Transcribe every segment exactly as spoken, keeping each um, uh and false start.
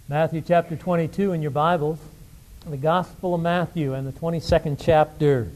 Matthew chapter twenty-two in your Bibles, the Gospel of Matthew and the twenty-second chapter.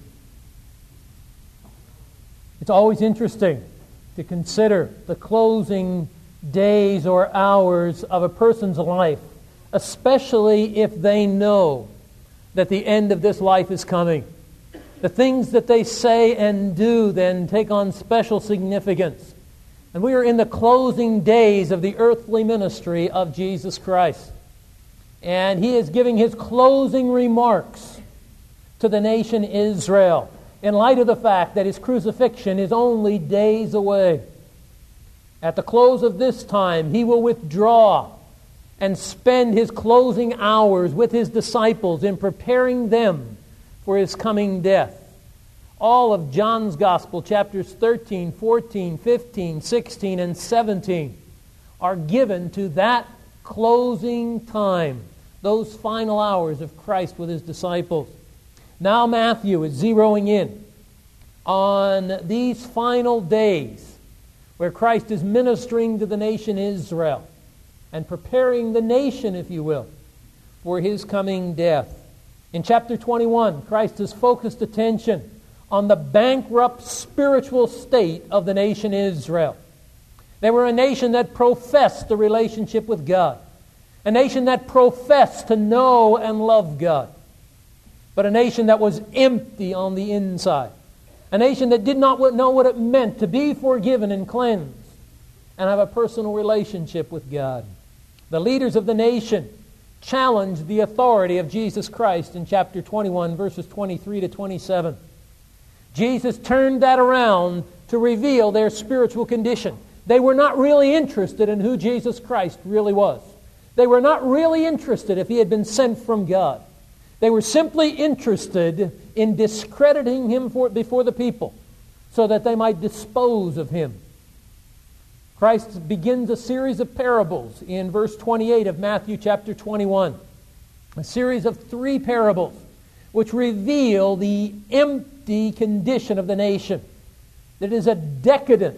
It's always interesting to consider the closing days or hours of a person's life, especially if they know that the end of this life is coming. The things that they say and do then take on special significance. And we are in the closing days of the earthly ministry of Jesus Christ. And He is giving His closing remarks to the nation Israel in light of the fact that His crucifixion is only days away. At the close of this time, He will withdraw and spend His closing hours with His disciples in preparing them for His coming death. All of John's Gospel, chapters thirteen, fourteen, fifteen, sixteen, and seventeen, are given to that closing time, those final hours of Christ with His disciples. Now Matthew is zeroing in on these final days where Christ is ministering to the nation Israel and preparing the nation, if you will, for His coming death. In chapter twenty-one, Christ has focused attention on the bankrupt spiritual state of the nation Israel. They were a nation that professed the relationship with God, a nation that professed to know and love God, but a nation that was empty on the inside, a nation that did not know what it meant to be forgiven and cleansed and have a personal relationship with God. The leaders of the nation challenged the authority of Jesus Christ in chapter twenty-one, verses twenty-three to twenty-seven. Jesus turned that around to reveal their spiritual condition. They were not really interested in who Jesus Christ really was. They were not really interested if He had been sent from God. They were simply interested in discrediting Him for, before the people so that they might dispose of Him. Christ begins a series of parables in verse twenty-eight of Matthew chapter twenty-one. A series of three parables which reveal the empty condition of the nation. That it is a decadent,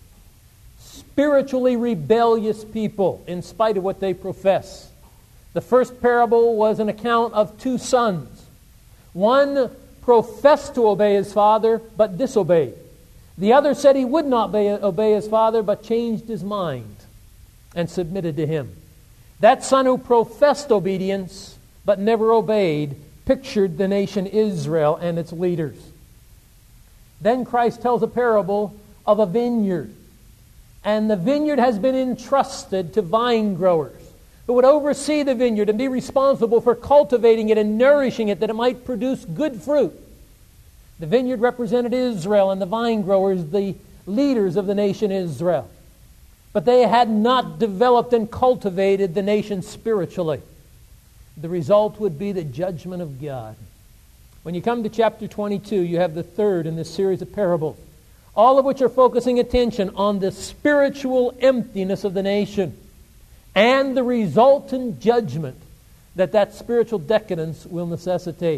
spiritually rebellious people in spite of what they profess. The first parable was an account of two sons. One professed to obey his father but disobeyed. The other said he would not obey, obey his father but changed his mind and submitted to him. That son who professed obedience but never obeyed pictured the nation Israel and its leaders. Then Christ tells a parable of a vineyard. And the vineyard has been entrusted to vine growers who would oversee the vineyard and be responsible for cultivating it and nourishing it that it might produce good fruit. The vineyard represented Israel and the vine growers, the leaders of the nation Israel. But they had not developed and cultivated the nation spiritually. The result would be the judgment of God. When you come to chapter twenty-two, you have the third in this series of parables, all of which are focusing attention on the spiritual emptiness of the nation and the resultant judgment that that spiritual decadence will necessitate.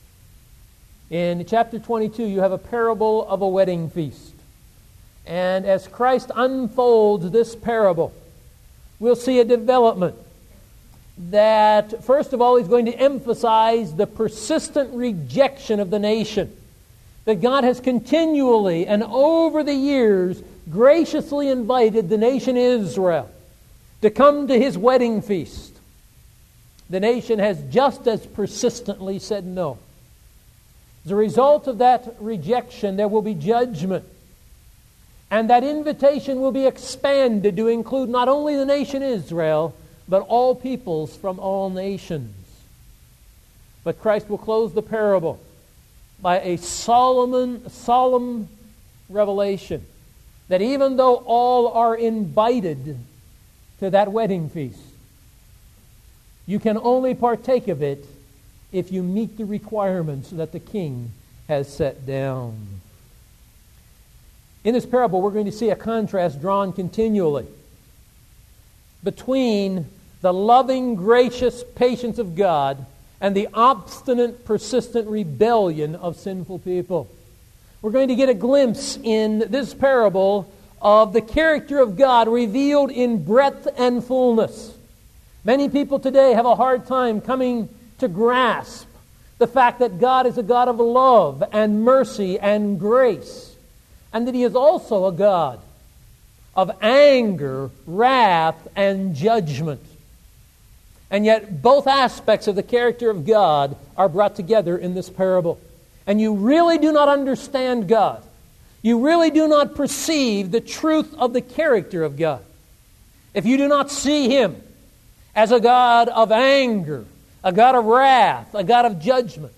In chapter twenty-two, you have a parable of a wedding feast. And as Christ unfolds this parable, we'll see a development that, first of all, He's going to emphasize the persistent rejection of the nation. That God has continually and over the years graciously invited the nation Israel to come to His wedding feast. The nation has just as persistently said no. As a result of that rejection, there will be judgment. And that invitation will be expanded to include not only the nation Israel, but all peoples from all nations. But Christ will close the parable by a solemn, solemn revelation that even though all are invited to that wedding feast, you can only partake of it if you meet the requirements that the King has set down. In this parable, we're going to see a contrast drawn continually between the loving, gracious patience of God and the obstinate, persistent rebellion of sinful people. We're going to get a glimpse in this parable of the character of God revealed in breadth and fullness. Many people today have a hard time coming to grasp the fact that God is a God of love and mercy and grace, and that He is also a God of anger, wrath, and judgment. And yet both aspects of the character of God are brought together in this parable. And you really do not understand God. You really do not perceive the truth of the character of God if you do not see Him as a God of anger, a God of wrath, a God of judgment,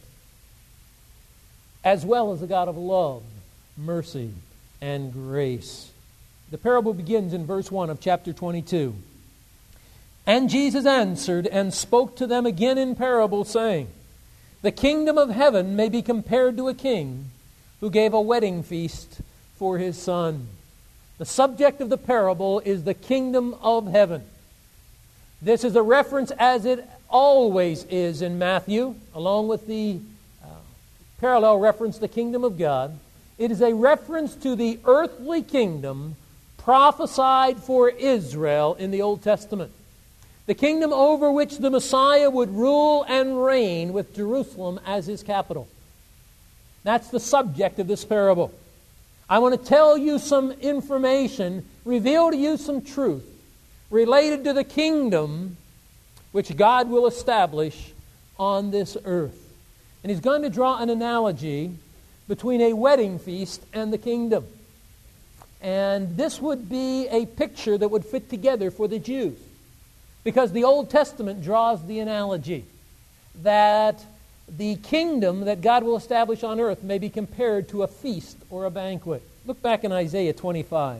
as well as a God of love, mercy, and grace. The parable begins in verse one of chapter twenty-two. And Jesus answered and spoke to them again in parable, saying, The kingdom of heaven may be compared to a king who gave a wedding feast for his son. The subject of the parable is the kingdom of heaven. This is a reference, as it always is in Matthew, along with the uh, parallel reference, the kingdom of God. It is a reference to the earthly kingdom prophesied for Israel in the Old Testament. The kingdom over which the Messiah would rule and reign with Jerusalem as his capital. That's the subject of this parable. I want to tell you some information, reveal to you some truth related to the kingdom which God will establish on this earth. And he's going to draw an analogy between a wedding feast and the kingdom. And this would be a picture that would fit together for the Jews, because the Old Testament draws the analogy that the kingdom that God will establish on earth may be compared to a feast or a banquet. Look back in Isaiah twenty-five.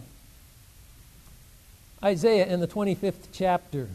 Isaiah in the twenty-fifth chapter.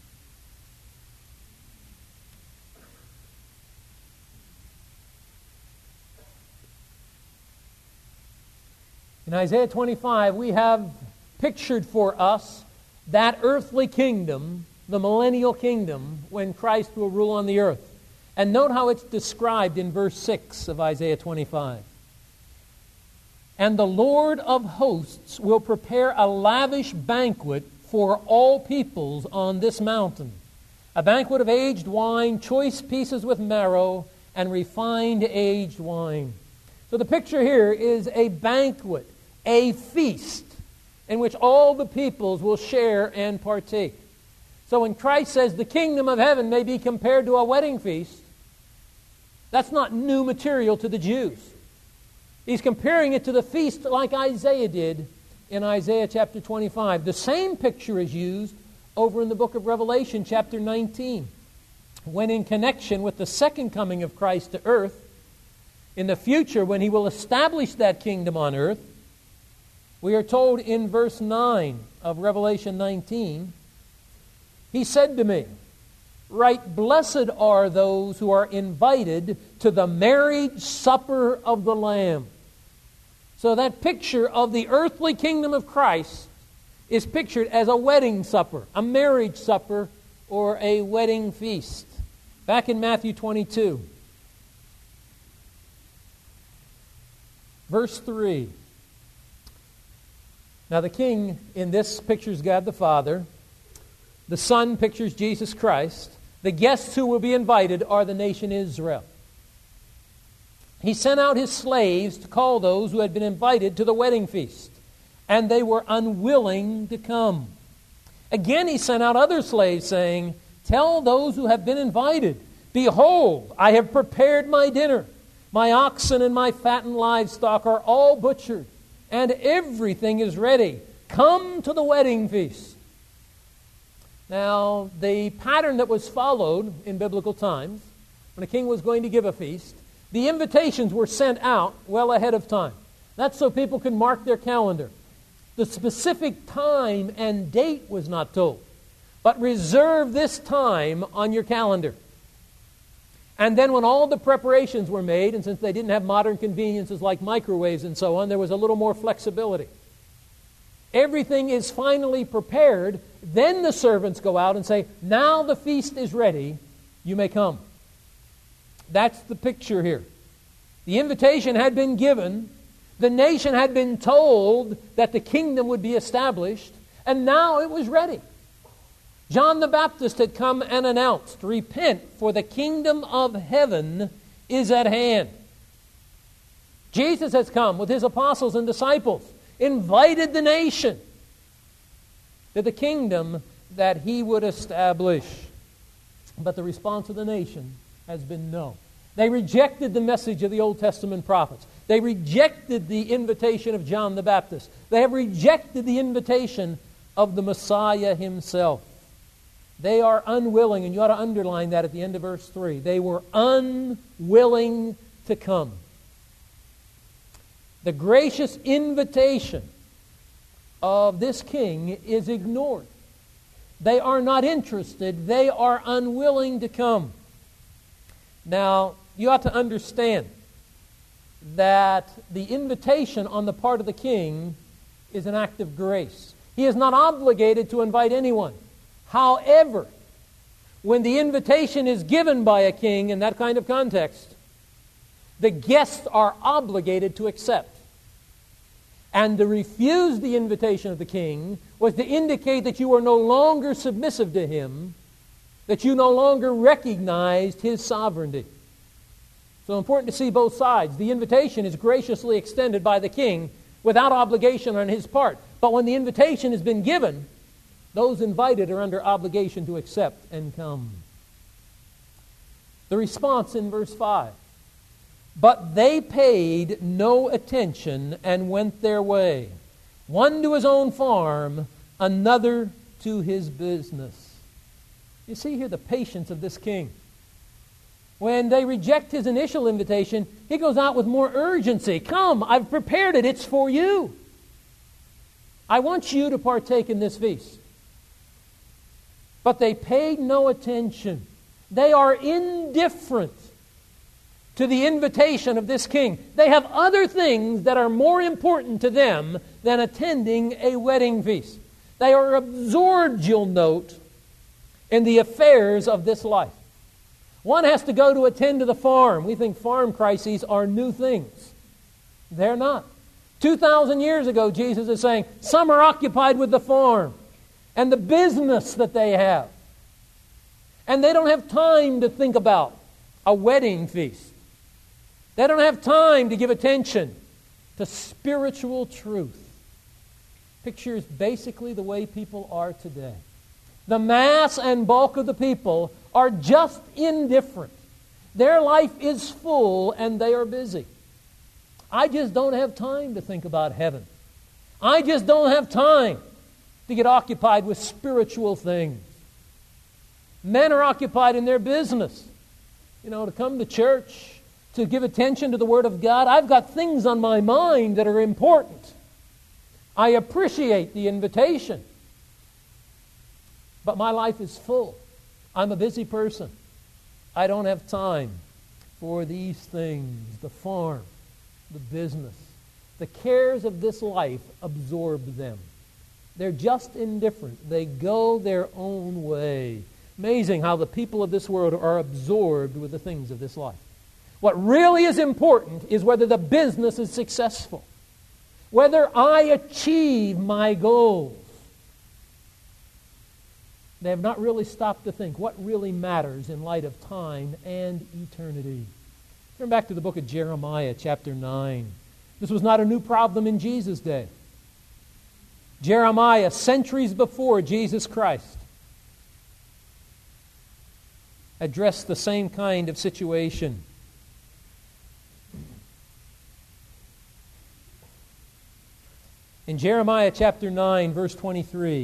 In Isaiah twenty-five, we have pictured for us that earthly kingdom, the millennial kingdom, when Christ will rule on the earth. And note how it's described in verse six of Isaiah twenty-five. And the Lord of hosts will prepare a lavish banquet for all peoples on this mountain, a banquet of aged wine, choice pieces with marrow, and refined aged wine. So the picture here is a banquet, a feast, in which all the peoples will share and partake. So when Christ says the kingdom of heaven may be compared to a wedding feast, that's not new material to the Jews. He's comparing it to the feast like Isaiah did in Isaiah chapter twenty-five. The same picture is used over in the book of Revelation chapter nineteen, when in connection with the second coming of Christ to earth, in the future when he will establish that kingdom on earth, we are told in verse nine of Revelation nineteen, he said to me, Right blessed are those who are invited to the marriage supper of the Lamb. So that picture of the earthly kingdom of Christ is pictured as a wedding supper, a marriage supper, or a wedding feast. Back in Matthew twenty-two, verse three. Now the king in this pictures God the Father. The Son pictures Jesus Christ. The guests who will be invited are the nation Israel. He sent out his slaves to call those who had been invited to the wedding feast, and they were unwilling to come. Again he sent out other slaves, saying, Tell those who have been invited, Behold, I have prepared my dinner. My oxen and my fattened livestock are all butchered, and everything is ready. Come to the wedding feast. Now, the pattern that was followed in biblical times, when a king was going to give a feast, the invitations were sent out well ahead of time. That's so people could mark their calendar. The specific time and date was not told, but reserve this time on your calendar. And then when all the preparations were made, and since they didn't have modern conveniences like microwaves and so on, there was a little more flexibility. Everything is finally prepared, then the servants go out and say, Now the feast is ready, you may come. That's the picture here. The invitation had been given, the nation had been told that the kingdom would be established, and now it was ready. John the Baptist had come and announced, "Repent, for the kingdom of heaven is at hand." Jesus has come with his apostles and disciples, invited the nation to the kingdom that he would establish. But the response of the nation has been no. They rejected the message of the Old Testament prophets. They rejected the invitation of John the Baptist. They have rejected the invitation of the Messiah himself. They are unwilling, and you ought to underline that at the end of verse three. They were unwilling to come. The gracious invitation of this king is ignored. They are not interested. They are unwilling to come. Now, you ought to understand that the invitation on the part of the king is an act of grace. He is not obligated to invite anyone. However, when the invitation is given by a king in that kind of context, the guests are obligated to accept. And to refuse the invitation of the king was to indicate that you are no longer submissive to him, that you no longer recognized his sovereignty. So important to see both sides. The invitation is graciously extended by the king without obligation on his part. But when the invitation has been given, those invited are under obligation to accept and come. The response in verse five. But they paid no attention and went their way, one to his own farm, another to his business. You see here the patience of this king. When they reject his initial invitation, he goes out with more urgency. Come, I've prepared it. It's for you. I want you to partake in this feast. But they paid no attention. They are indifferent to the invitation of this king. They have other things that are more important to them than attending a wedding feast. They are absorbed, you'll note, in the affairs of this life. One has to go to attend to the farm. We think farm crises are new things. They're not. Two thousand years ago, Jesus is saying, some are occupied with the farm and the business that they have. And they don't have time to think about a wedding feast. They don't have time to give attention to spiritual truth. Pictures basically the way people are today. The mass and bulk of the people are just indifferent. Their life is full and they are busy. I just don't have time to think about heaven. I just don't have time to get occupied with spiritual things. Men are occupied in their business. You know, to come to church, to give attention to the Word of God. I've got things on my mind that are important. I appreciate the invitation. But my life is full. I'm a busy person. I don't have time for these things, the farm, the business. The cares of this life absorb them. They're just indifferent. They go their own way. Amazing how the people of this world are absorbed with the things of this life. What really is important is whether the business is successful, whether I achieve my goals. They have not really stopped to think what really matters in light of time and eternity. Turn back to the book of Jeremiah, chapter nine. This was not a new problem in Jesus' day. Jeremiah, centuries before Jesus Christ, addressed the same kind of situation. In Jeremiah chapter nine, verse twenty-three,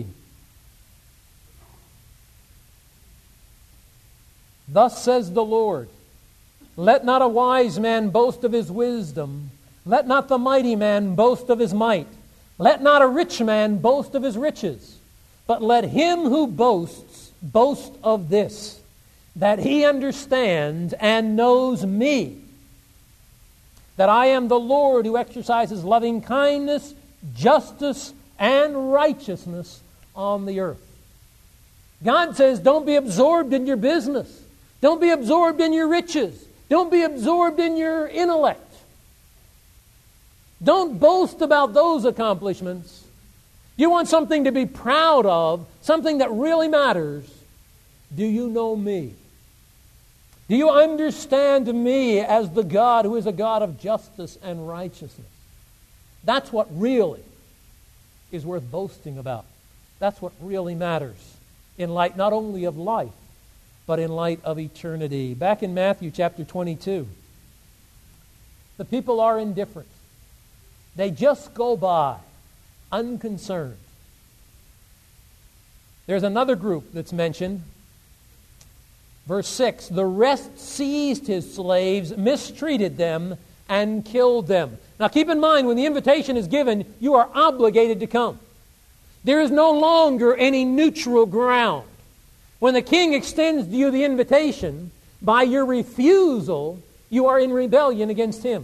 thus says the Lord, let not a wise man boast of his wisdom, let not the mighty man boast of his might, let not a rich man boast of his riches, but let him who boasts boast of this, that he understands and knows me, that I am the Lord who exercises loving kindness, justice, and righteousness on the earth. God says, don't be absorbed in your business. Don't be absorbed in your riches. Don't be absorbed in your intellect. Don't boast about those accomplishments. You want something to be proud of, something that really matters. Do you know me? Do you understand me as the God who is a God of justice and righteousness? That's what really is worth boasting about. That's what really matters in light not only of life, but in light of eternity. Back in Matthew chapter twenty-two, the people are indifferent. They just go by, unconcerned. There's another group that's mentioned. Verse six, the rest seized his slaves, mistreated them, and killed them. Now keep in mind, when the invitation is given, you are obligated to come. There is no longer any neutral ground. When the king extends to you the invitation, by your refusal, you are in rebellion against him.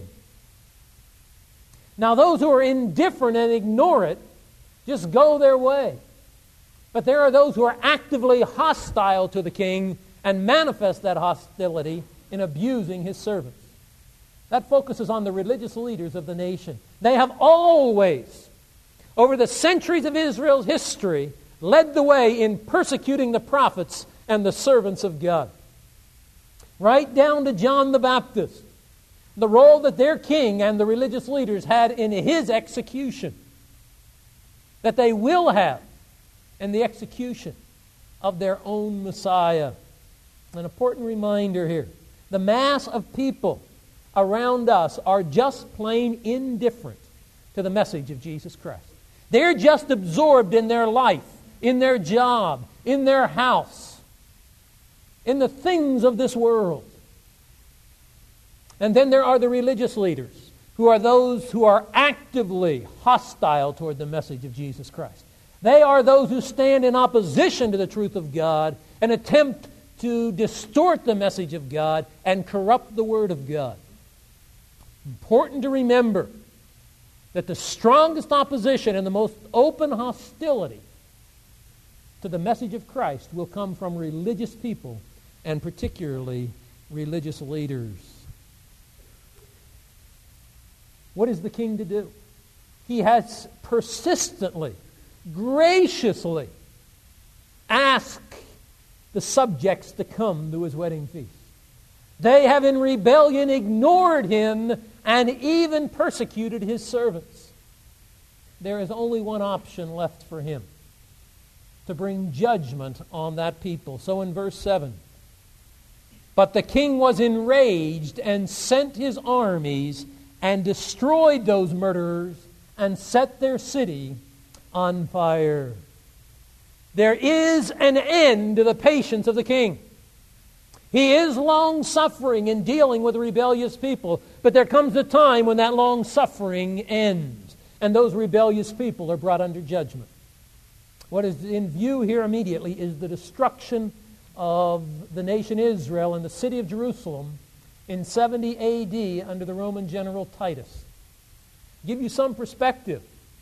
Now those who are indifferent and ignore it, just go their way. But there are those who are actively hostile to the king and manifest that hostility in abusing his servants. That focuses on the religious leaders of the nation. They have always, over the centuries of Israel's history, led the way in persecuting the prophets and the servants of God. Right down to John the Baptist, the role that their king and the religious leaders had in his execution, that they will have in the execution of their own Messiah. An important reminder here. The mass of people around us are just plain indifferent to the message of Jesus Christ. They're just absorbed in their life, in their job, in their house, in the things of this world. And then there are the religious leaders, who are those who are actively hostile toward the message of Jesus Christ. They are those who stand in opposition to the truth of God and attempt to distort the message of God and corrupt the Word of God. Important to remember that the strongest opposition and the most open hostility to the message of Christ will come from religious people, and particularly religious leaders. What is the king to do? He has persistently, graciously asked the subjects to come to his wedding feast. They have in rebellion ignored him and even persecuted his servants. There is only one option left for him: to bring judgment on that people. So in verse seven, but the king was enraged and sent his armies and destroyed those murderers and set their city on fire. There is an end to the patience of the king. He is long-suffering in dealing with rebellious people, but there comes a time when that long-suffering ends, and those rebellious people are brought under judgment. What is in view here immediately is the destruction of the nation Israel and the city of Jerusalem in seventy A D under the Roman general Titus. Give you some perspective.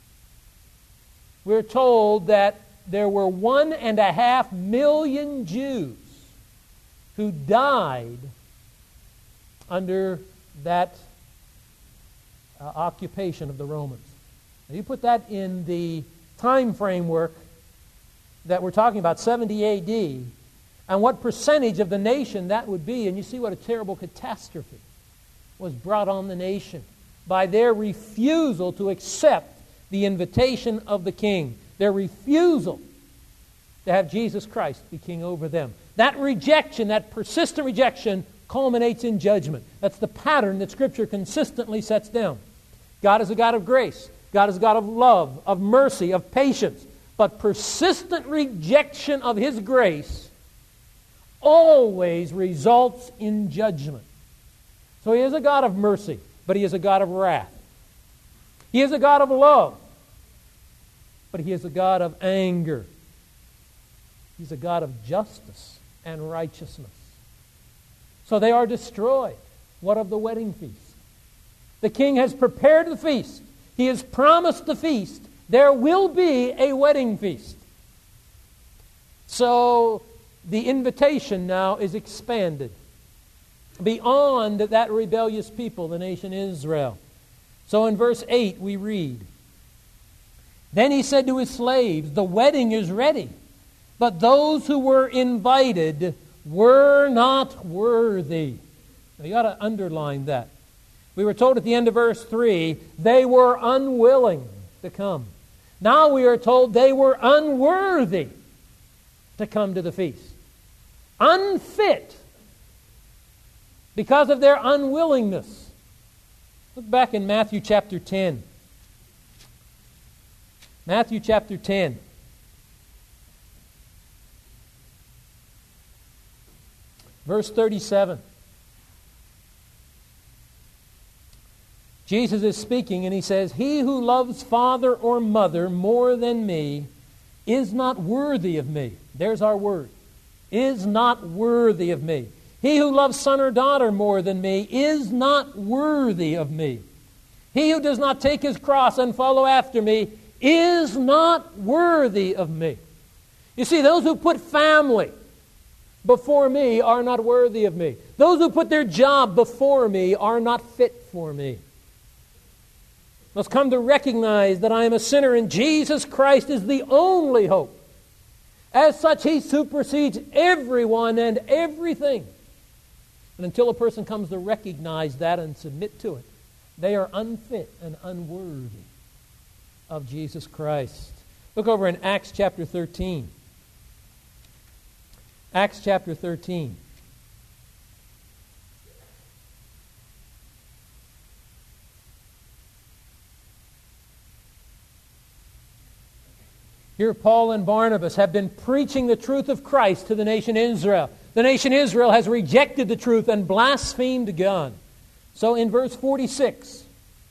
We're told that there were one and a half million Jews who died under that uh, occupation of the Romans. Now you put that in the time framework that we're talking about, seventy A D, and what percentage of the nation that would be, and you see what a terrible catastrophe was brought on the nation by their refusal to accept the invitation of the king, their refusal to have Jesus Christ be king over them. That rejection, that persistent rejection, culminates in judgment. That's the pattern that Scripture consistently sets down. God is a God of grace. God is a God of love, of mercy, of patience. But persistent rejection of His grace always results in judgment. So He is a God of mercy, but He is a God of wrath. He is a God of love, but He is a God of anger. He's a God of justice and righteousness. So they are destroyed. What of the wedding feast? The king has prepared the feast. He has promised the feast. There will be a wedding feast. So the invitation now is expanded beyond that rebellious people, the nation Israel. So in verse eight we read, Then he said to his slaves, "The wedding is ready, but those who were invited were not worthy." Now you ought to underline that. We were told at the end of verse three, they were unwilling to come. Now we are told they were unworthy to come to the feast. Unfit because of their unwillingness. Look back in Matthew chapter ten. Matthew chapter ten. Verse thirty-seven. Jesus is speaking and he says, "He who loves father or mother more than me is not worthy of me." There's our word. Is not worthy of me. "He who loves son or daughter more than me is not worthy of me. He who does not take his cross and follow after me is not worthy of me." You see, those who put family before me are not worthy of me. Those who put their job before me are not fit for me. Must come to recognize that I am a sinner and Jesus Christ is the only hope. As such, He supersedes everyone and everything. And until a person comes to recognize that and submit to it, they are unfit and unworthy of Jesus Christ. Look over in Acts chapter thirteen. Acts chapter thirteen. Here Paul and Barnabas have been preaching the truth of Christ to the nation Israel. The nation Israel has rejected the truth and blasphemed God. So in verse forty-six,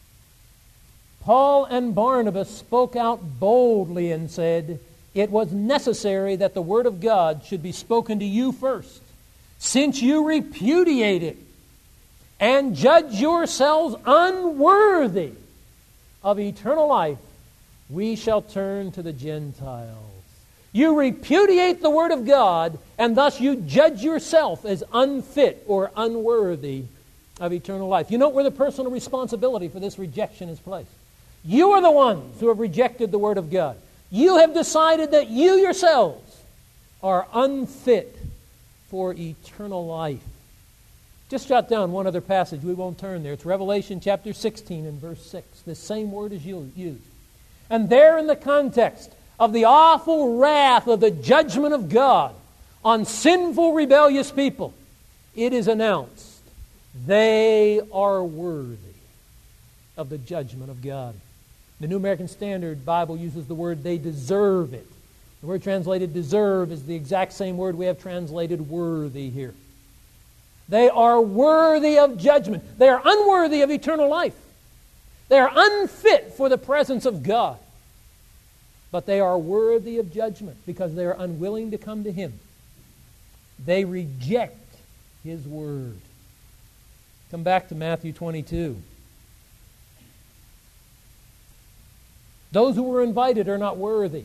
Paul and Barnabas spoke out boldly and said, "It was necessary that the word of God should be spoken to you first, since you repudiate it and judge yourselves unworthy of eternal life. We shall turn to the Gentiles." You repudiate the Word of God, and thus you judge yourself as unfit or unworthy of eternal life. You know where the personal responsibility for this rejection is placed. You are the ones who have rejected the Word of God. You have decided that you yourselves are unfit for eternal life. Just jot down one other passage. We won't turn there. It's Revelation chapter sixteen and verse six. The same word is used. And there in the context of the awful wrath of the judgment of God on sinful, rebellious people, it is announced, they are worthy of the judgment of God. The New American Standard Bible uses the word, they deserve it. The word translated deserve is the exact same word we have translated worthy here. They are worthy of judgment. They are unworthy of eternal life. They are unfit for the presence of God. But they are worthy of judgment because they are unwilling to come to Him. They reject His Word. Come back to Matthew twenty-two. Those who were invited are not worthy.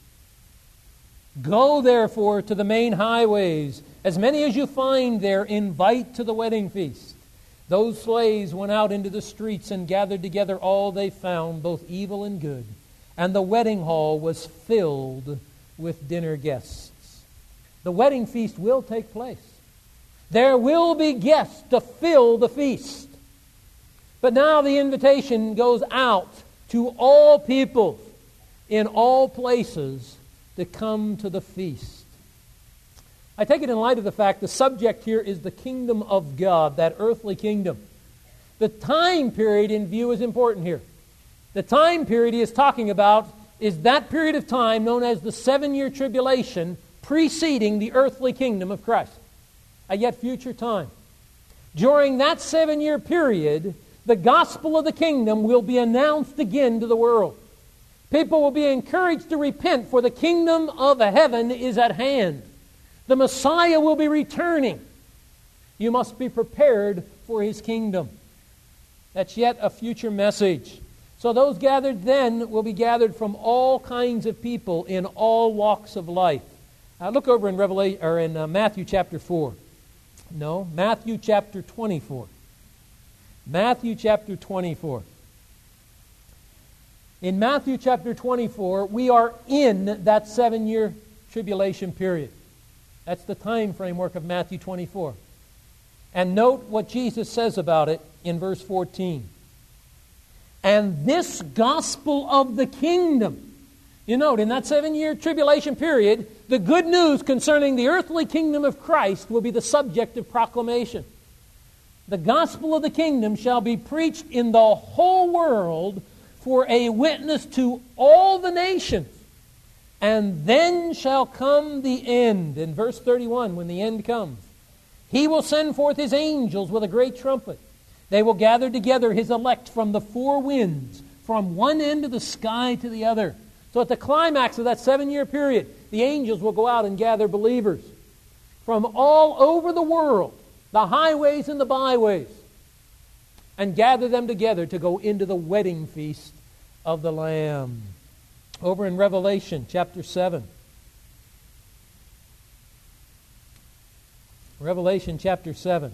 Go therefore to the main highways. As many as you find there, invite to the wedding feast. Those slaves went out into the streets and gathered together all they found, both evil and good. And the wedding hall was filled with dinner guests. The wedding feast will take place. There will be guests to fill the feast. But now the invitation goes out to all people in all places to come to the feast. I take it in light of the fact the subject here is the kingdom of God, that earthly kingdom. The time period in view is important here. The time period he is talking about is that period of time known as the seven-year tribulation preceding the earthly kingdom of Christ, a yet future time. During that seven-year period, the gospel of the kingdom will be announced again to the world. People will be encouraged to repent, for the kingdom of heaven is at hand. The Messiah will be returning. You must be prepared for His kingdom. That's yet a future message. So those gathered then will be gathered from all kinds of people in all walks of life. Now look over in Revelation or in uh, Matthew chapter four. No, Matthew chapter twenty-four. Matthew chapter twenty-four. In Matthew chapter twenty-four, we are in that seven-year tribulation period. That's the time framework of Matthew twenty-four. And note what Jesus says about it in verse fourteen. And this gospel of the kingdom. You note, in that seven-year tribulation period, the good news concerning the earthly kingdom of Christ will be the subject of proclamation. The gospel of the kingdom shall be preached in the whole world for a witness to all the nations. And then shall come the end. In verse thirty-one, when the end comes, He will send forth His angels with a great trumpet. They will gather together His elect from the four winds, from one end of the sky to the other. So at the climax of that seven-year period, the angels will go out and gather believers from all over the world, the highways and the byways, and gather them together to go into the wedding feast of the Lamb. Over in Revelation chapter seven. Revelation chapter seven.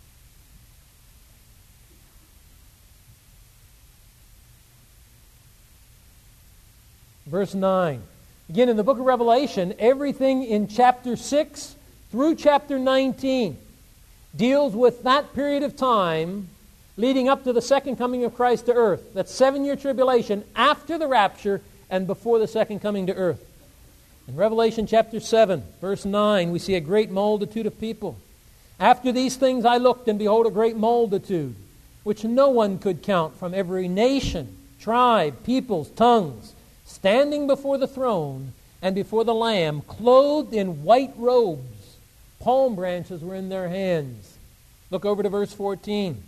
Verse nine. Again, in the book of Revelation, everything in chapter six through chapter nineteen deals with that period of time leading up to the second coming of Christ to earth. That seven-year tribulation after the rapture and before the second coming to earth. In Revelation chapter seven, verse nine, we see a great multitude of people. After these things I looked, and behold, a great multitude, which no one could count, from every nation, tribe, peoples, tongues, standing before the throne and before the Lamb, clothed in white robes. Palm branches were in their hands. Look over to verse fourteen.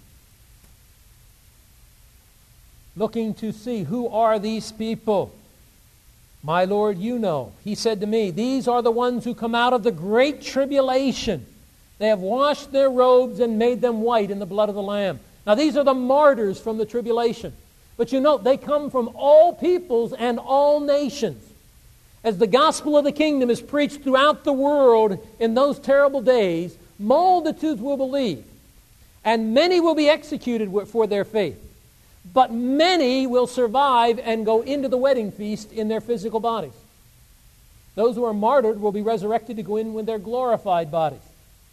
Looking to see, who are these people? My Lord, you know. He said to me, these are the ones who come out of the great tribulation. They have washed their robes and made them white in the blood of the Lamb. Now these are the martyrs from the tribulation. But you note, they come from all peoples and all nations. As the gospel of the kingdom is preached throughout the world in those terrible days, multitudes will believe, and many will be executed for their faith. But many will survive and go into the wedding feast in their physical bodies. Those who are martyred will be resurrected to go in with their glorified bodies.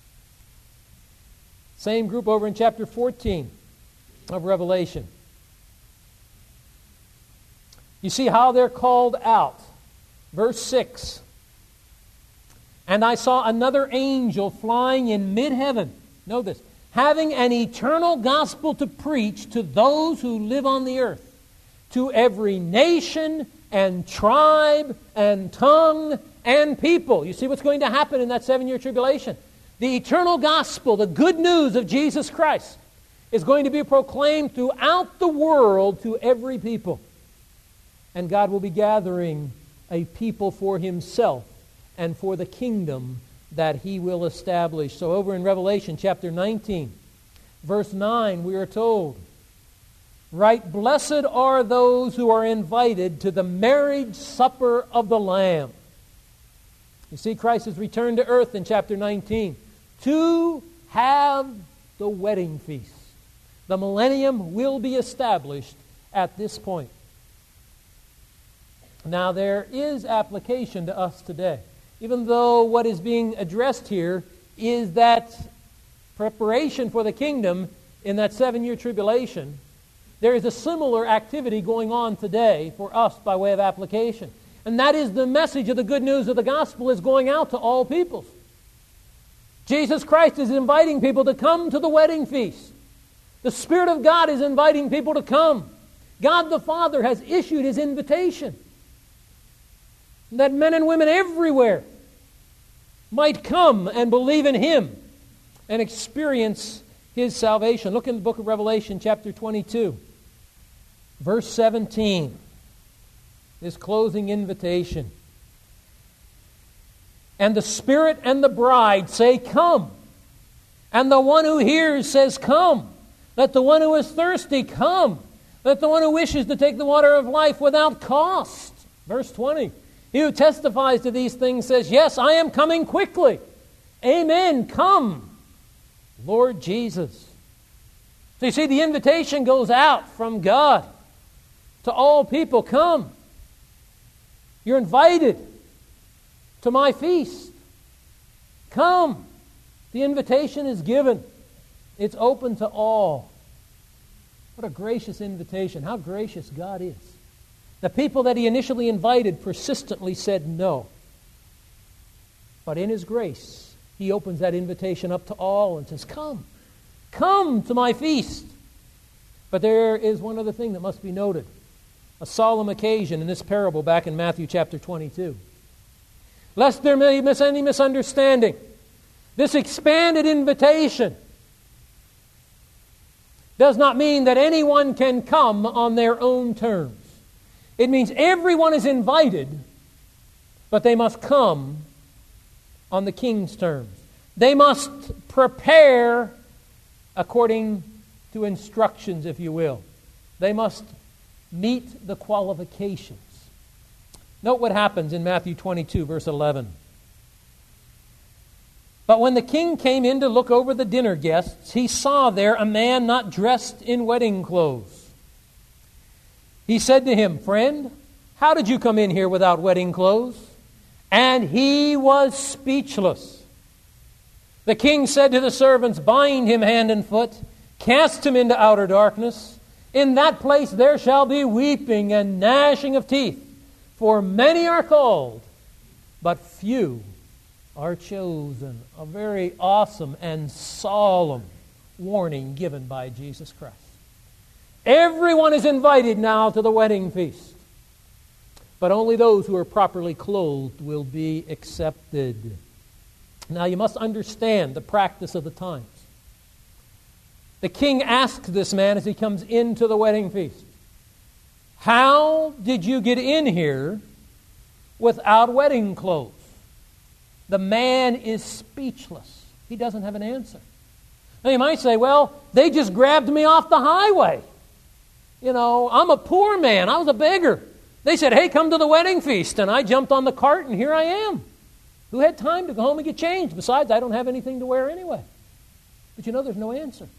Same group over in chapter fourteen of Revelation. You see how they're called out. Verse six. And I saw another angel flying in mid-heaven. Know this. Having an eternal gospel to preach to those who live on the earth, to every nation and tribe and tongue and people. You see what's going to happen in that seven-year tribulation? The eternal gospel, the good news of Jesus Christ, is going to be proclaimed throughout the world to every people. And God will be gathering a people for Himself and for the kingdom that He will establish. So over in Revelation chapter nineteen, verse nine, we are told, right, blessed are those who are invited to the marriage supper of the Lamb. You see, Christ has returned to earth in chapter nineteen to have the wedding feast. The millennium will be established at this point. Now, there is application to us today. Even though what is being addressed here is that preparation for the kingdom in that seven-year tribulation, there is a similar activity going on today for us by way of application. And that is the message of the good news of the gospel is going out to all peoples. Jesus Christ is inviting people to come to the wedding feast. The Spirit of God is inviting people to come. God the Father has issued His invitation that men and women everywhere might come and believe in Him and experience His salvation. Look in the book of Revelation, chapter twenty-two, verse seventeen. This closing invitation. And the Spirit and the bride say, come. And the one who hears says, come. Let the one who is thirsty come. Let the one who wishes to take the water of life without cost. Verse twenty. He who testifies to these things says, yes, I am coming quickly. Amen. Come, Lord Jesus. So you see, the invitation goes out from God. to all people, come. You're invited to my feast. Come. The invitation is given. It's open to all. What a gracious invitation. How gracious God is. The people that he initially invited persistently said no. But in his grace, he opens that invitation up to all and says, come. Come to my feast. But there is one other thing that must be noted. A solemn occasion in this parable back in Matthew chapter twenty-two. Lest there may be any misunderstanding, this expanded invitation does not mean that anyone can come on their own terms. It means everyone is invited, but they must come on the king's terms. They must prepare according to instructions, if you will. They must meet the qualifications. Note what happens in Matthew twenty-two, verse eleven. But when the king came in to look over the dinner guests, he saw there a man not dressed in wedding clothes. He said to him, friend, how did you come in here without wedding clothes? And he was speechless. The king said to the servants, bind him hand and foot, cast him into outer darkness. In that place there shall be weeping and gnashing of teeth, for many are called, but few are chosen. A very awesome and solemn warning given by Jesus Christ. Everyone is invited now to the wedding feast, but only those who are properly clothed will be accepted. Now you must understand the practice of the times. The king asks this man as he comes into the wedding feast, how did you get in here without wedding clothes? The man is speechless. He doesn't have an answer. Now you might say, well, they just grabbed me off the highway. You know, I'm a poor man. I was a beggar. They said, hey, come to the wedding feast. And I jumped on the cart and here I am. Who had time to go home and get changed? Besides, I don't have anything to wear anyway. But you know, there's no answer.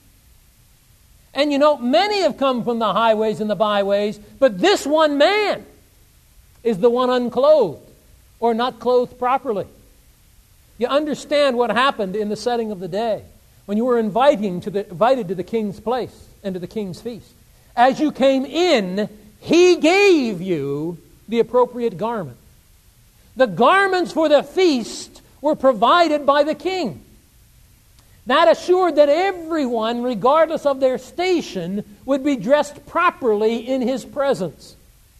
And you know, many have come from the highways and the byways, but this one man is the one unclothed or not clothed properly. You understand what happened in the setting of the day when you were inviting to the, invited to the king's place and to the king's feast. As you came in, he gave you the appropriate garment. The garments for the feast were provided by the king. That assured that everyone, regardless of their station, would be dressed properly in his presence.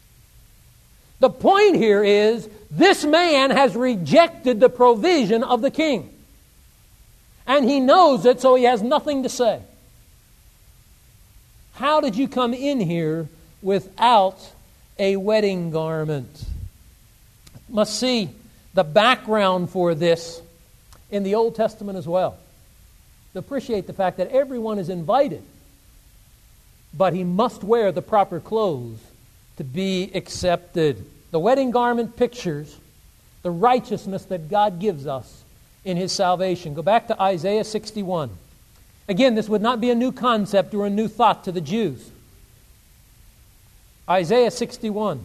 The point here is, this man has rejected the provision of the king. And he knows it, so he has nothing to say. How did you come in here without a wedding garment? Must see the background for this in the Old Testament as well. To appreciate the fact that everyone is invited, but he must wear the proper clothes to be accepted. The wedding garment pictures the righteousness that God gives us in his salvation. Go back to Isaiah sixty-one. Again, this would not be a new concept or a new thought to the Jews. Isaiah sixty-one.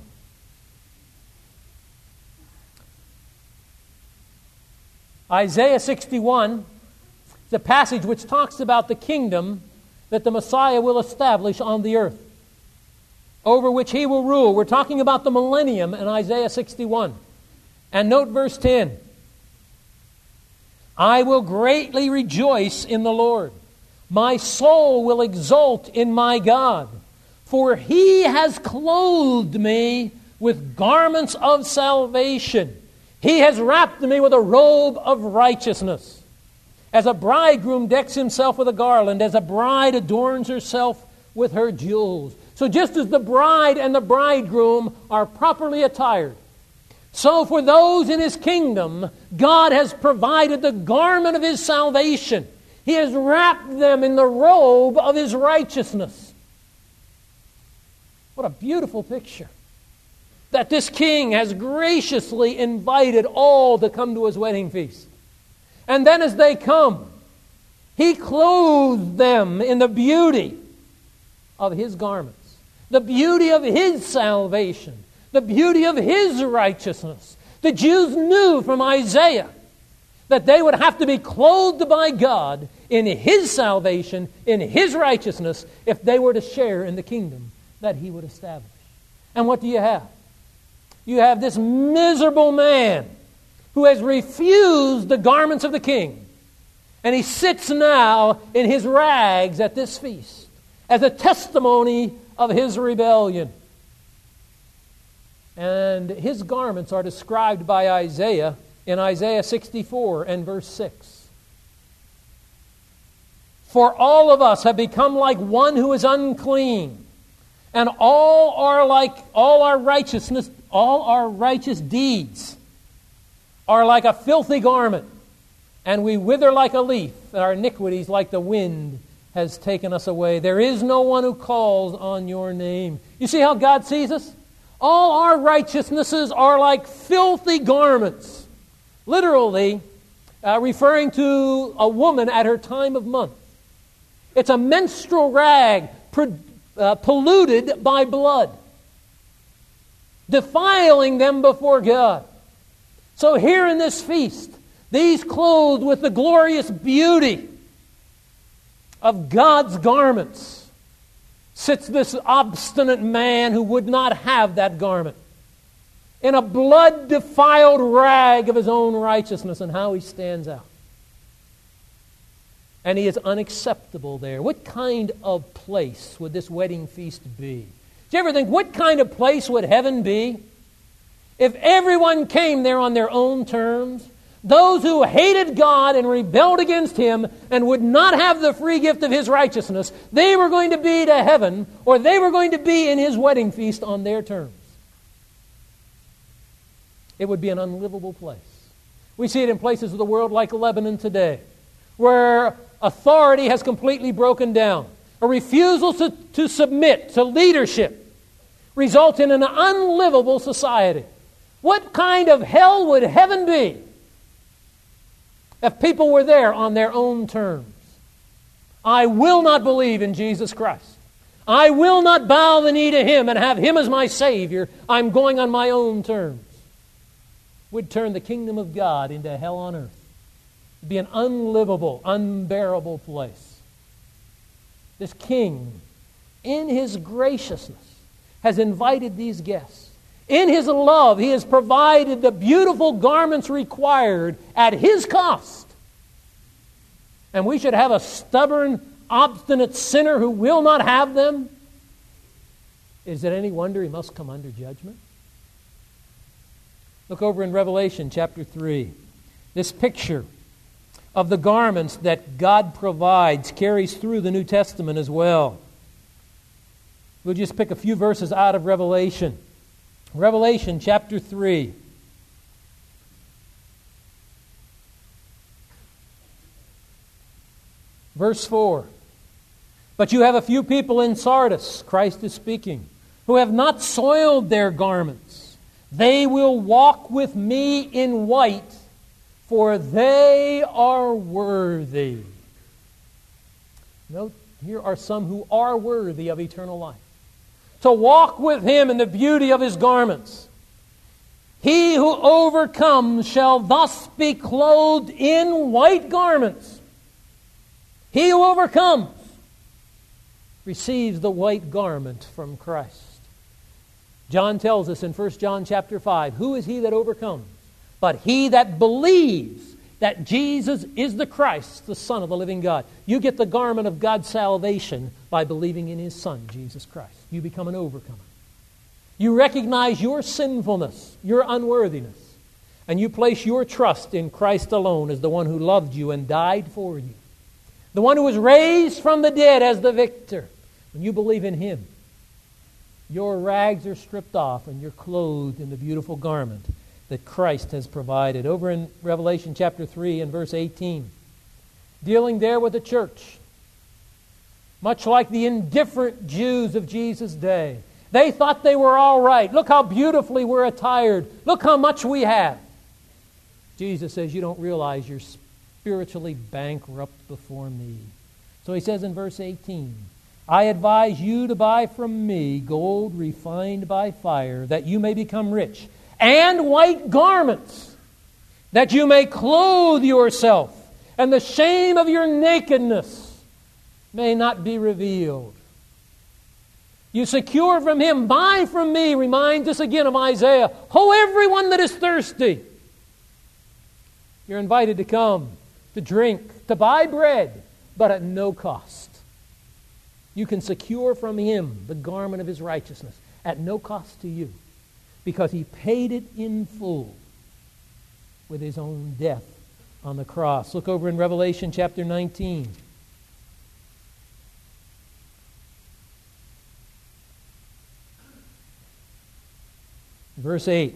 Isaiah sixty-one is a passage which talks about the kingdom that the Messiah will establish on the earth, over which he will rule. We're talking about the millennium in Isaiah sixty-one. And note verse ten. I will greatly rejoice in the Lord. My soul will exult in my God. For he has clothed me with garments of salvation. He has wrapped me with a robe of righteousness. As a bridegroom decks himself with a garland, as a bride adorns herself with her jewels. So just as the bride and the bridegroom are properly attired, so for those in his kingdom, God has provided the garment of his salvation. He has wrapped them in the robe of his righteousness. What a beautiful picture. That this king has graciously invited all to come to his wedding feast. And then as they come, he clothes them in the beauty of his garments. the beauty of His salvation, the beauty of His righteousness. The Jews knew from Isaiah that they would have to be clothed by God in His salvation, in His righteousness, if they were to share in the kingdom that He would establish. And what do you have? You have this miserable man who has refused the garments of the king. And he sits now in his rags at this feast as a testimony of his rebellion. And his garments are described by Isaiah in Isaiah sixty-four and verse six. For all of us have become like one who is unclean, and all are like all our righteousness, all our righteous deeds are like a filthy garment, and we wither like a leaf, and our iniquities like the wind has taken us away. There is no one who calls on your name. You see how God sees us? All our righteousnesses are like filthy garments. Literally, uh, referring to a woman at her time of month. It's a menstrual rag pro- uh, polluted by blood, defiling them before God. So here in this feast, these clothed with the glorious beauty of God's garments, sits this obstinate man who would not have that garment, in a blood-defiled rag of his own righteousness, and how he stands out. And he is unacceptable there. What kind of place would this wedding feast be? Do you ever think, what kind of place would heaven be if everyone came there on their own terms? Those who hated God and rebelled against Him and would not have the free gift of His righteousness, they were going to be to heaven, or they were going to be in His wedding feast on their terms. It would be an unlivable place. We see it in places of the world like Lebanon today, where authority has completely broken down. A refusal to, to submit to leadership results in an unlivable society. What kind of hell would heaven be if people were there on their own terms? I will not believe in Jesus Christ. I will not bow the knee to Him and have Him as my Savior. I'm going on my own terms. Would turn the kingdom of God into hell on earth. It'd be an unlivable, unbearable place. This king, in His graciousness, has invited these guests. In His love, He has provided the beautiful garments required at His cost. And we should have a stubborn, obstinate sinner who will not have them? Is it any wonder he must come under judgment? Look over in Revelation chapter three. This picture of the garments that God provides carries through the New Testament as well. We'll just pick a few verses out of Revelation. Revelation chapter three. Verse four. But you have a few people in Sardis, Christ is speaking, who have not soiled their garments. They will walk with me in white, for they are worthy. Note, here are some who are worthy of eternal life. To walk with Him in the beauty of His garments. He who overcomes shall thus be clothed in white garments. He who overcomes receives the white garment from Christ. John tells us in First John chapter five, who is he that overcomes? But he that believes that Jesus is the Christ, the Son of the living God. You get the garment of God's salvation by believing in His Son, Jesus Christ. You become an overcomer. You recognize your sinfulness, your unworthiness, and you place your trust in Christ alone as the one who loved you and died for you. The one who was raised from the dead as the victor. When you believe in Him, your rags are stripped off and you're clothed in the beautiful garment that Christ has provided. Over in Revelation chapter three and verse eighteen, dealing there with the church, much like the indifferent Jews of Jesus' day. They thought they were all right. Look how beautifully we're attired. Look how much we have. Jesus says, you don't realize you're spiritually bankrupt before me. So He says in verse eighteen, I advise you to buy from me gold refined by fire, that you may become rich, and white garments, that you may clothe yourself, and the shame of your nakedness may not be revealed. You secure from Him, buy from me, reminds us again of Isaiah. Ho, everyone that is thirsty. You're invited to come, to drink, to buy bread, but at no cost. You can secure from Him the garment of His righteousness at no cost to you, because He paid it in full with His own death on the cross. Look over in Revelation chapter nineteen. Verse eight.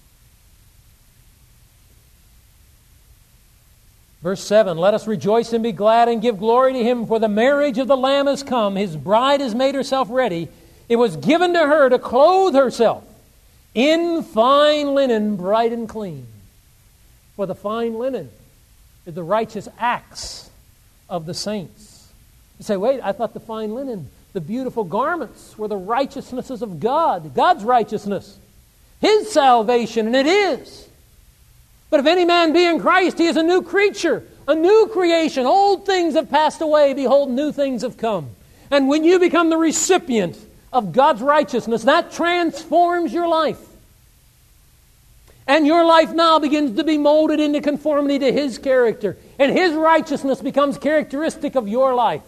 Verse seven, let us rejoice and be glad and give glory to Him, for the marriage of the Lamb has come. His bride has made herself ready. It was given to her to clothe herself in fine linen, bright and clean. For the fine linen is the righteous acts of the saints. You say, wait, I thought the fine linen, the beautiful garments, were the righteousnesses of God, God's righteousness, His salvation, and it is. But if any man be in Christ, he is a new creature, a new creation. Old things have passed away. Behold, new things have come. And when you become the recipient of God's righteousness, that transforms your life. And your life now begins to be molded into conformity to His character. And His righteousness becomes characteristic of your life.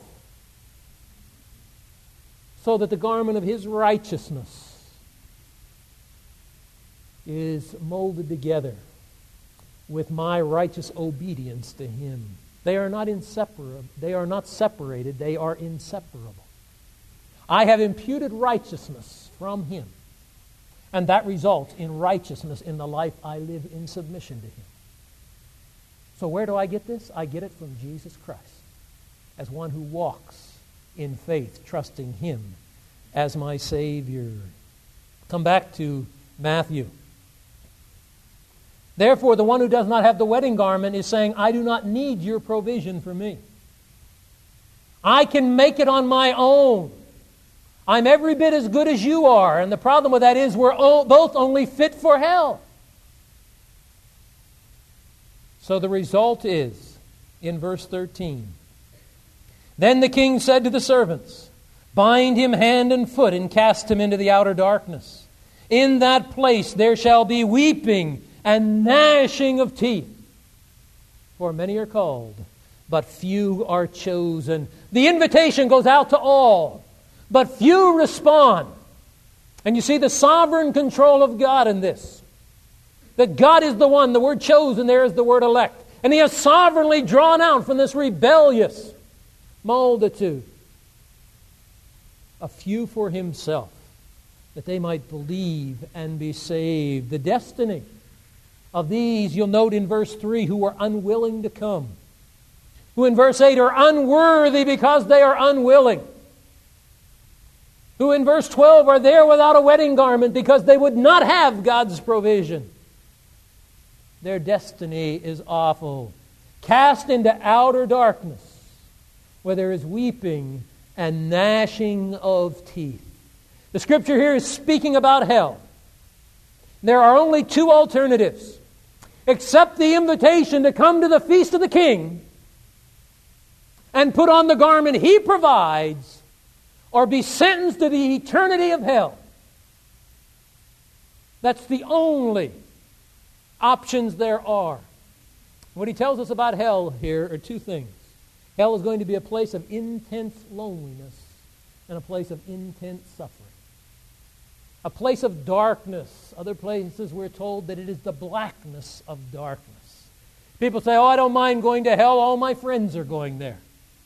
So that the garment of His righteousness is molded together with my righteous obedience to Him. They are not inseparable. They are not separated. They are inseparable. I have imputed righteousness from Him, and that results in righteousness in the life I live in submission to Him. So where do I get this? I get it from Jesus Christ, as one who walks in faith, trusting Him as my Savior. Come back to Matthew. Therefore, the one who does not have the wedding garment is saying, I do not need your provision for me. I can make it on my own. I'm every bit as good as you are. And the problem with that is we're both only fit for hell. So the result is, in verse thirteen, then the king said to the servants, bind him hand and foot and cast him into the outer darkness. In that place there shall be weeping and gnashing of teeth. For many are called, but few are chosen. The invitation goes out to all, but few respond. And you see the sovereign control of God in this. That God is the one, the word chosen there is the word elect. And He has sovereignly drawn out from this rebellious multitude a few for Himself, that they might believe and be saved. The destiny of these, you'll note in verse three, who are unwilling to come. Who in verse eight are unworthy because they are unwilling. Who in verse twelve are there without a wedding garment because they would not have God's provision. Their destiny is awful. Cast into outer darkness, where there is weeping and gnashing of teeth. The Scripture here is speaking about hell. There are only two alternatives. Accept the invitation to come to the feast of the King and put on the garment He provides, or be sentenced to the eternity of hell. That's the only options there are. What he tells us about hell here are two things. Hell is going to be a place of intense loneliness and a place of intense suffering. A place of darkness. Other places we're told that it is the blackness of darkness. People say, oh, I don't mind going to hell. All my friends are going there.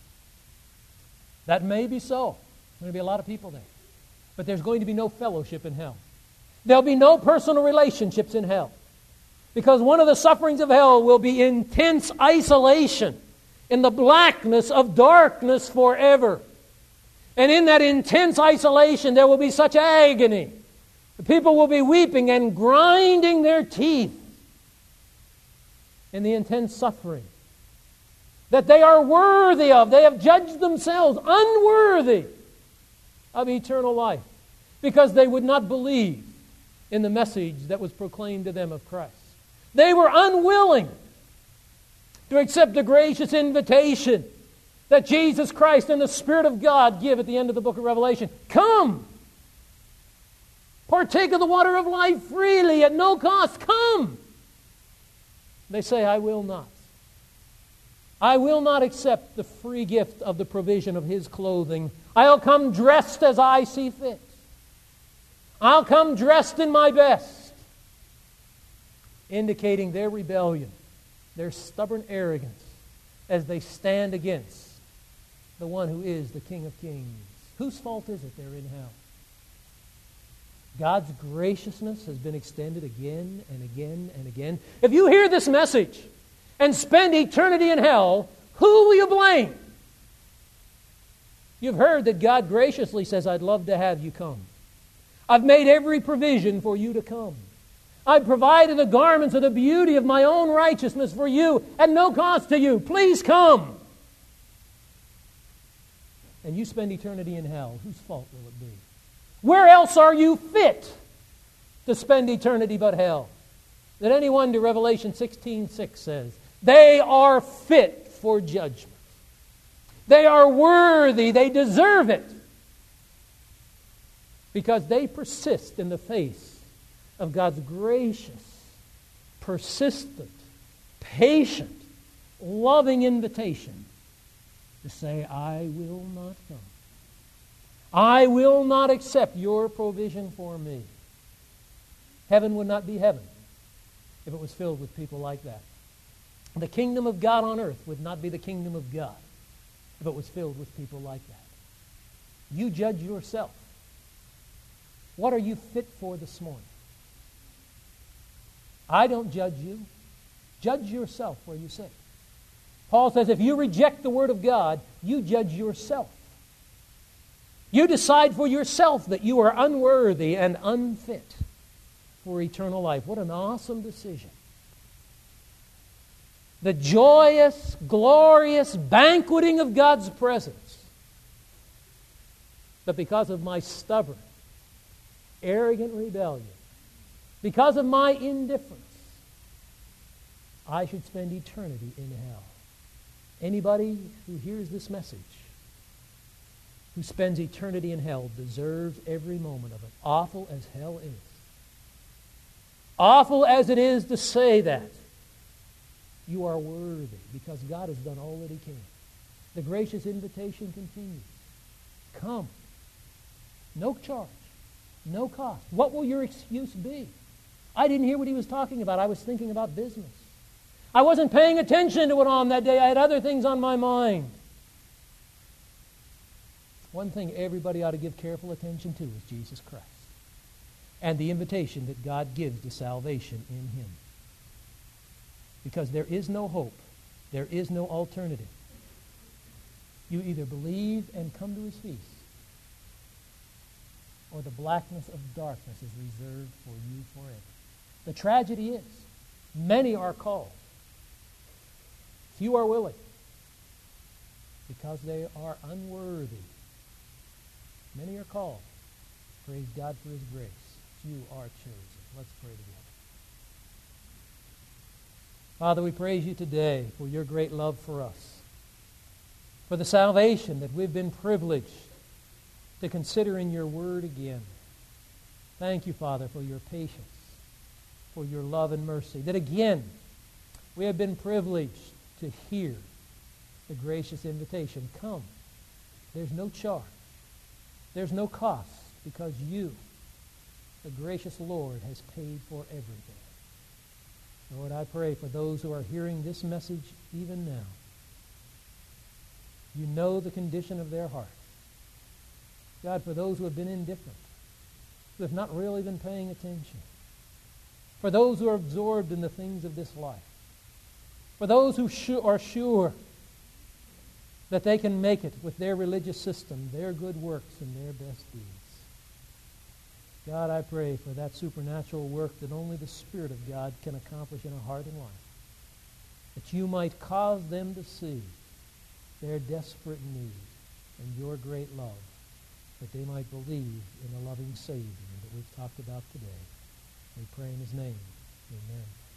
That may be so. There's going to be a lot of people there. But there's going to be no fellowship in hell. There'll be no personal relationships in hell. Because one of the sufferings of hell will be intense isolation in the blackness of darkness forever. And in that intense isolation, there will be such agony. The people will be weeping and grinding their teeth in the intense suffering that they are worthy of. They have judged themselves unworthy of eternal life because they would not believe in the message that was proclaimed to them of Christ. They were unwilling to accept the gracious invitation that Jesus Christ and the Spirit of God give at the end of the book of Revelation. Come! Partake of the water of life freely at no cost. Come! They say, I will not. I will not accept the free gift of the provision of His clothing. I'll come dressed as I see fit. I'll come dressed in my best, indicating their rebellion, their stubborn arrogance, as they stand against the one who is the King of Kings. Whose fault is it they're in hell? God's graciousness has been extended again and again and again. If you hear this message and spend eternity in hell, who will you blame? You've heard that God graciously says, I'd love to have you come. I've made every provision for you to come. I've provided the garments of the beauty of my own righteousness for you at no cost to you. Please come. And you spend eternity in hell. Whose fault will it be? Where else are you fit to spend eternity but hell? That any wonder Revelation sixteen six says, they are fit for judgment. They are worthy. They deserve it. Because they persist in the face of God's gracious, persistent, patient, loving invitation to say, I will not come. I will not accept your provision for me. Heaven would not be heaven if it was filled with people like that. The kingdom of God on earth would not be the kingdom of God if it was filled with people like that. You judge yourself. What are you fit for this morning? I don't judge you. Judge yourself where you sit. Paul says if you reject the Word of God, you judge yourself. You decide for yourself that you are unworthy and unfit for eternal life. What an awesome decision. The joyous, glorious banqueting of God's presence. But because of my stubborn, arrogant rebellion, because of my indifference, I should spend eternity in hell. Anybody who hears this message who spends eternity in hell deserves every moment of it. Awful as hell is. Awful as it is to say that. You are worthy because God has done all that He can. The gracious invitation continues. Come. No charge. No cost. What will your excuse be? I didn't hear what he was talking about. I was thinking about business. I wasn't paying attention to what on that day. I had other things on my mind. One thing everybody ought to give careful attention to is Jesus Christ and the invitation that God gives to salvation in Him. Because there is no hope. There is no alternative. You either believe and come to His feast, or the blackness of darkness is reserved for you forever. The tragedy is, many are called. Few are willing. Because they are unworthy. Many are called. Praise God for His grace. Few are chosen. Let's pray together. Father, we praise You today for Your great love for us. For the salvation that we've been privileged to consider in Your Word again. Thank You, Father, for Your patience, for Your love and mercy. That again, we have been privileged to hear the gracious invitation. Come. There's no charge. There's no cost because You, the gracious Lord, has paid for everything. Lord, I pray for those who are hearing this message even now. You know the condition of their heart. God, for those who have been indifferent, who have not really been paying attention, for those who are absorbed in the things of this life, for those who su- are sure that they can make it with their religious system, their good works, and their best deeds. God, I pray for that supernatural work that only the Spirit of God can accomplish in a heart and life, that You might cause them to see their desperate need and Your great love that they might believe in the loving Savior that we've talked about today. We pray in his name. Amen.